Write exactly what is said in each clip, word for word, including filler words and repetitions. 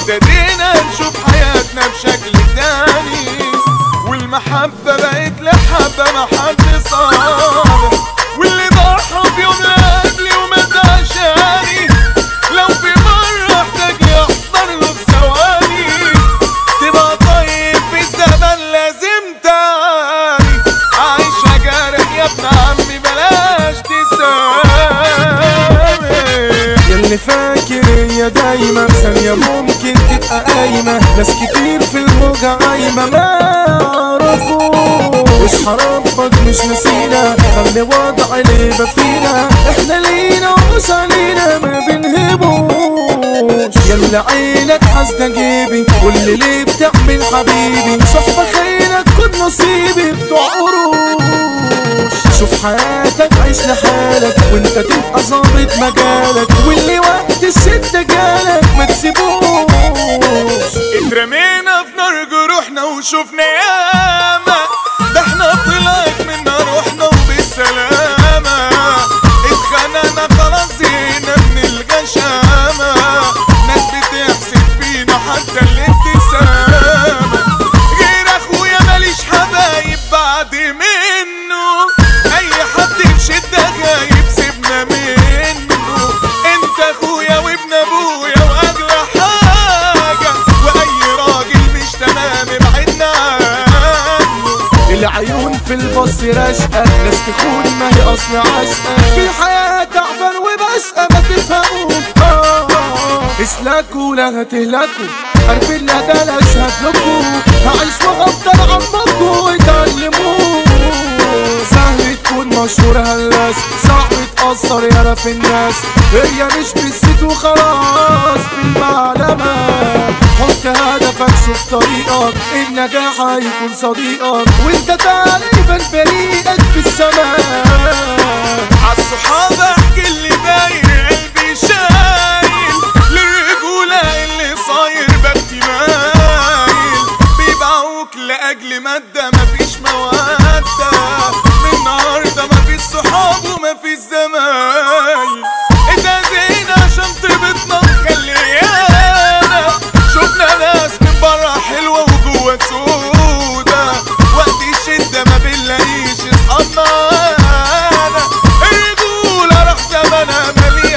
وابتدينا نشوف حياتنا بشكل تاني، والمحبة بقت لحبة ما حد صالح، واللي ضحى في يوم لأجلي ومات عشاني لو في مرة احتاجني احضر له بثواني. تبقى طيب في الزمن لازم تاني، عايشة جارح يا ابن عمي بلاش تسامح. ياللي فاكر هي دايما ثانية ممكن تبقى قايمة، ناس كتير في الموجة عايمة ما عرفوش ربك مش نسينا، خلي وضع ليبة فينا، احنا لينا ومش علينا ما بنهبوش. ياللي عينك حاسدة جيبي واللي ليه بتعمل حبيبي، صحبة خيرك كن نصيبي بتوع قروش. شوف حياتك عيش لحالك وانت تبقى ظابط مجالك، واللي وقت الشدة جالك ما تسيبوش. اترمينا في نار جروحنا وشوفنا ياما، ده احنا طلعت منا روحنا وبالسلامة، اتخانقنا خلاص زهقنا من الغشامة، ناس بتحسد فينا حتى الابتسامة، غير اخويا ماليش حبايب بعد منه، اي حد في شدة غايب سيبنا منه، انت اخويا وابن ابويا واغلى حاجة، واي راجل مش تمام ابعدنا عنه. العيون في البص راشقة، ناس تكون ما هي اصل عشقة، في الحياة تعبان وبشقة ما تفهموش. اسلكوا لا هتهلكوا، عارفين لا ده لا اشهد لكوا، هعيش وافضل عمكوا وتعلموه. سهل تكون مشهور هلاس، صعب تأثر يالا في الناس، هي مش بالست وخلاص بالمعلمة. حط هدفك شوف طريقك، النجاح هيكون صديقك، وانت تقريبا فريقك في السماء. عالصحاب احكي اللي داير قلبي شايل، للرجولة اللي صاير بختي مايل، بيبيعوك لأجل مادة مفيش مودة، من النهاردة مفيش صحاب ومفيش زمايل، اتأذينا عشان طيبتنا مخليانا، شفنا ناس من برا حلوة وجوا سودا، وقت الشدة ما بنلاقيش اصحابنا، الرجولة راح زمانها مالية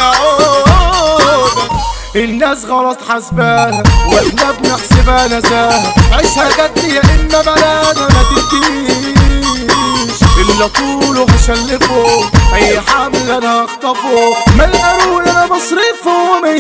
عودة. الناس غلط حسباها واحنا بنحسبها نزاهة، عيشها جد يا اما بلانا ما تديش، اللي طوله هشلفه اي حمل انا هخطفه، ما القارون انا بصرفه ما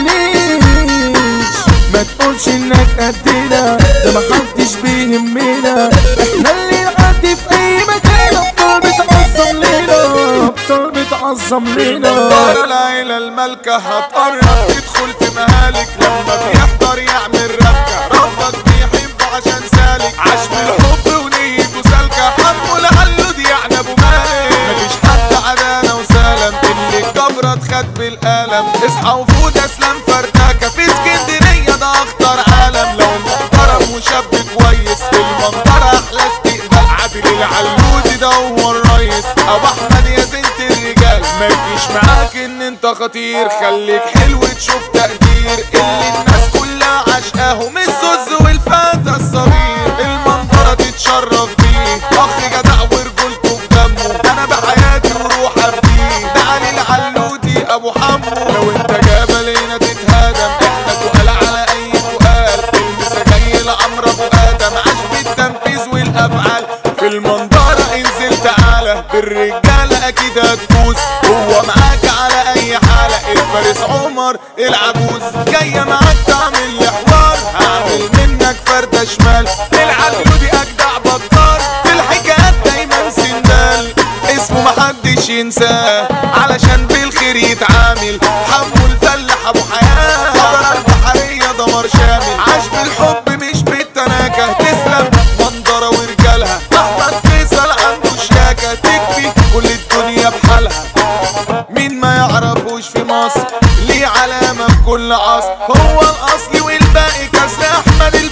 يشغلنيش. ما تقولش انك قدنا ده محدش بيهمنا، احنا اللي نعدي في اي مكان، ابطال بتعظم لينا ابطال بتعظم لينا. العيلة المالكة هتقرب تدخل في مهالك، لما بيحضر يعمل ربكة، ربك بيحبه عشان سالك، عاش بالحب ونيته سالكة، حمه لعله يعني ابو مالك، مفيش حد عدانا وسلم، اللي الجبرة اتخد بالقلم، اصحى وفوت اسلام فرداكة، في اسكندرية ده اخطر عالم، لو محترم وشاب كويس في المنظرة احلى استقبال، عادل العلودي ده هو الريس، ابو احمد يا زنت الرجال، ما تجيش معاك ان انت خطير، خليك حلو تشوف تقدير، اللي الناس كلها عشقاهم الزوز والفتى الصغير، المنظرة تتشرف بيه، اخ جدع ورجولته في دمه، انا بحياتي وروح افديه، ده علي العلودي ابو حمو، لو انت جبل هنا تتهادم، احنا تقال على اي تقال، المسا جاي لعمرو ابو ادم، عاش بالتنفيذ والافعال، في المنظرة انزل تعالى، بالرجالة اكيد هتفوز، هو معاك على اي حالة، الفارس عمر العجوز، جاية معاك تعمل لي حوار، هعمل منك فردة شمال، العلودي اجدع بطار، في الحكايات دايما سندال، اسمه محدش ينساه، علشان بالخير يتعامل، حمو الفلاح ابو حياة، قبر البحرية دمار شامل، عاش بالحب مش بالتناكة، تسلم منظرة ورجالها، احمد فيصل عنده شياكة، تكفي كل الدنيا بحالها، مين ما يعرفوش في مصر، ليه علامة في كل عصر، هو الاصلي والباقي كسر احمد الفيلو ده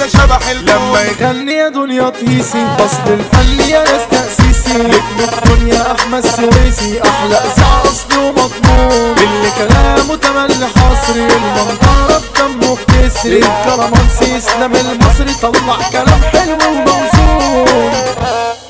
ده شبح الكون. لما يغني يا دنيا طيسي اصل الفن يا ناس تأسيسي، نجم الدنيا احمد سويسي احلى اذاعة اصله مضمون، اللي كلامه تملي حصري المنظرة بدمه بتسري، الكرمانسي اسلام المصري طلع كلام حلو وموزون.